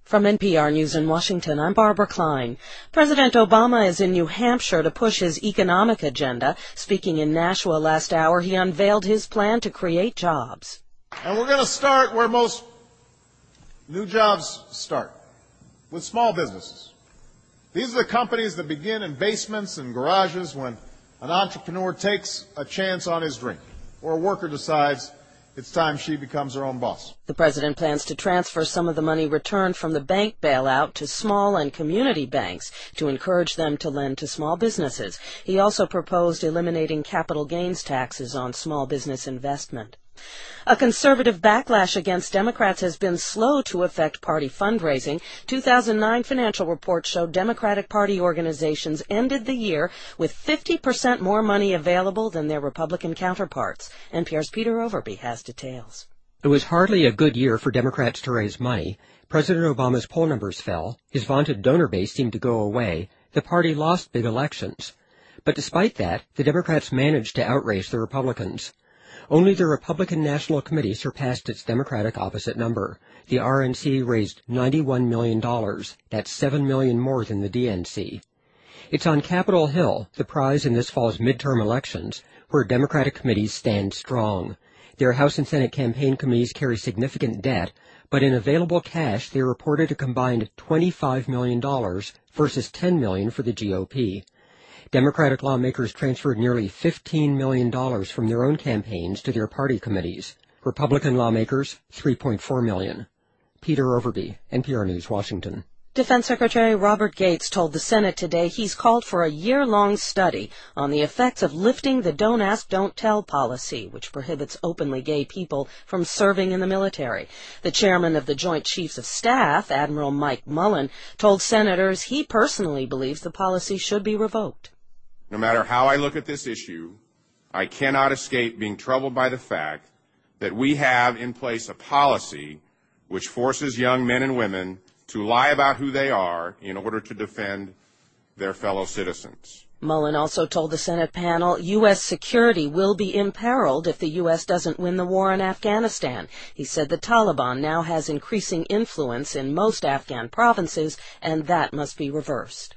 From NPR News in Washington, I'm Barbara Klein. President Obama is in New Hampshire to push his economic agenda. Speaking in Nashua last hour, he unveiled his plan to create jobs. And we're going to start where most new jobs start, with small businesses. These are the companies that begin in basements and garages when an entrepreneur takes a chance on his dream, or a worker decides it's time she becomes her own boss. The president plans to transfer some of the money returned from the bank bailout to small and community banks to encourage them to lend to small businesses. He also proposed eliminating capital gains taxes on small business investment. A conservative backlash against Democrats has been slow to affect party fundraising. 2009 financial reports showed Democratic Party organizations ended the year with 50% more money available than their Republican counterparts. NPR's Peter Overby has details. It was hardly a good year for Democrats to raise money. President Obama's poll numbers fell. His vaunted donor base seemed to go away. The party lost big elections. But despite that, the Democrats managed to outrace the Republicans. Only the Republican National Committee surpassed its Democratic opposite number. The RNC raised $91 million. That's $7 million more than the DNC. It's on Capitol Hill, the prize in this fall's midterm elections, where Democratic committees stand strong. Their House and Senate campaign committees carry significant debt, but in available cash they reported a combined $25 million versus $10 million for the GOP. Democratic lawmakers transferred nearly $15 million from their own campaigns to their party committees. Republican lawmakers, $3.4 million. Peter Overby, NPR News, Washington. Defense Secretary Robert Gates told the Senate today he's called for a year-long study on the effects of lifting the Don't Ask, Don't Tell policy, which prohibits openly gay people from serving in the military. The chairman of the Joint Chiefs of Staff, Admiral Mike Mullen, told senators he personally believes the policy should be revoked. No matter how I look at this issue, I cannot escape being troubled by the fact that we have in place a policy which forces young men and women to lie about who they are in order to defend their fellow citizens. Mullen also told the Senate panel U.S. security will be imperiled if the U.S. doesn't win the war in Afghanistan. He said the Taliban now has increasing influence in most Afghan provinces, and that must be reversed.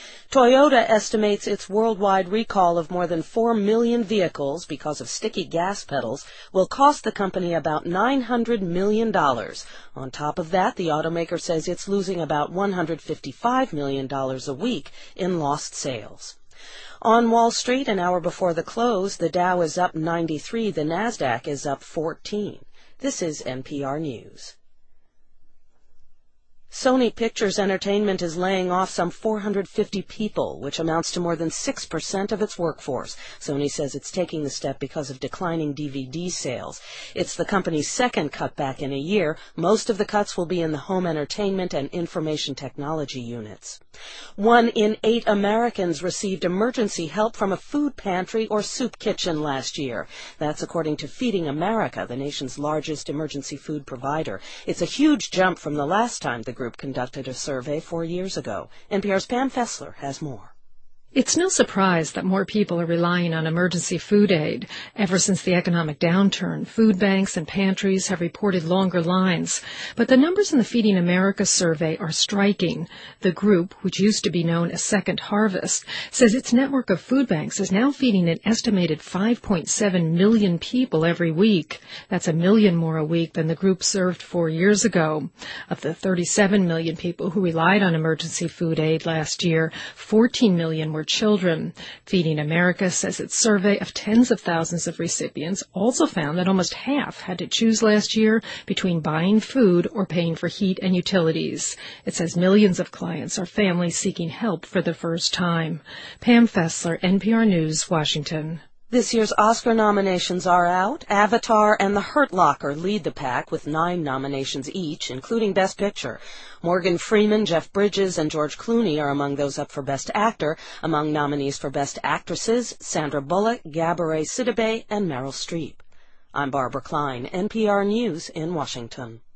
Toyota estimates its worldwide recall of more than 4 million vehicles because of sticky gas pedals will cost the company about $900 million. On top of that, the automaker says it's losing about $155 million a week in lost sales. On Wall Street, an hour before the close, the Dow is up 93, the Nasdaq is up 14. This is NPR News. Sony Pictures Entertainment is laying off some 450 people, which amounts to more than 6% of its workforce. Sony says it's taking the step because of declining DVD sales. It's the company's second cutback in a year. Most of the cuts will be in the home entertainment and information technology units. 1 in 8 Americans received emergency help from a food pantry or soup kitchen last year. That's according to Feeding America, the nation's largest emergency food provider. It's a huge jump from the last time the group conducted a survey 4 years ago. NPR's Pam Fessler has more. It's no surprise that more people are relying on emergency food aid. Ever since the economic downturn, food banks and pantries have reported longer lines. But the numbers in the Feeding America survey are striking. The group, which used to be known as Second Harvest, says its network of food banks is now feeding an estimated 5.7 million people every week. That's 1 million more a week than the group served 4 years ago. Of the 37 million people who relied on emergency food aid last year, 14 million were children. Feeding America says its survey of tens of thousands of recipients also found that almost half had to choose last year between buying food or paying for heat and utilities. It says millions of clients are families seeking help for the first time. Pam Fessler, NPR News, Washington. This year's Oscar nominations are out. Avatar and The Hurt Locker lead the pack with 9 nominations each, including Best Picture. Morgan Freeman, Jeff Bridges, and George Clooney are among those up for Best Actor. Among nominees for Best Actresses, Sandra Bullock, Gabourey Sidibe, and Meryl Streep. I'm Barbara Klein, NPR News in Washington.